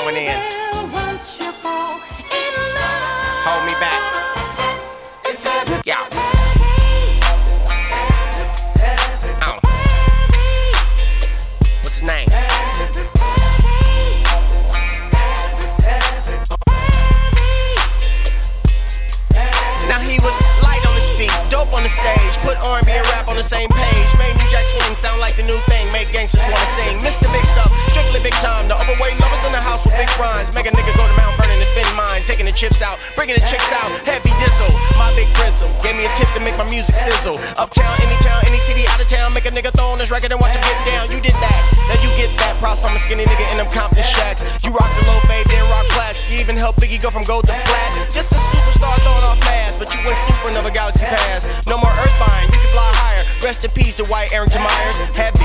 going in. Hold me back. Yeah. Oh. What's his name? Now he was light on his feet, dope on the stage, put R&B and rap on the same page, made New Jack Swing sound like the new thing, made gangsters wanna sing. Mr. Big Stuff, strictly big time. The overweight lovers in the house with big rhymes, make a nigga go to Mount Vernon and spend mine, taking the chips out, bringing the chicks out. Heavy Dizzle, my big bristle, gave me a tip to make my music sizzle. Uptown, any city, out of town, make a nigga throw on this record and watch him get down. You did that, now you get that. Props from a skinny nigga in them Compton shacks. You rock the low fade, then rock flats. You even helped Biggie go from gold to plat. Just a superstar throwing off pass, but you went super another galaxy pass. No more earthbind, you can fly higher. Rest in peace to White Arrington Myers. Heavy,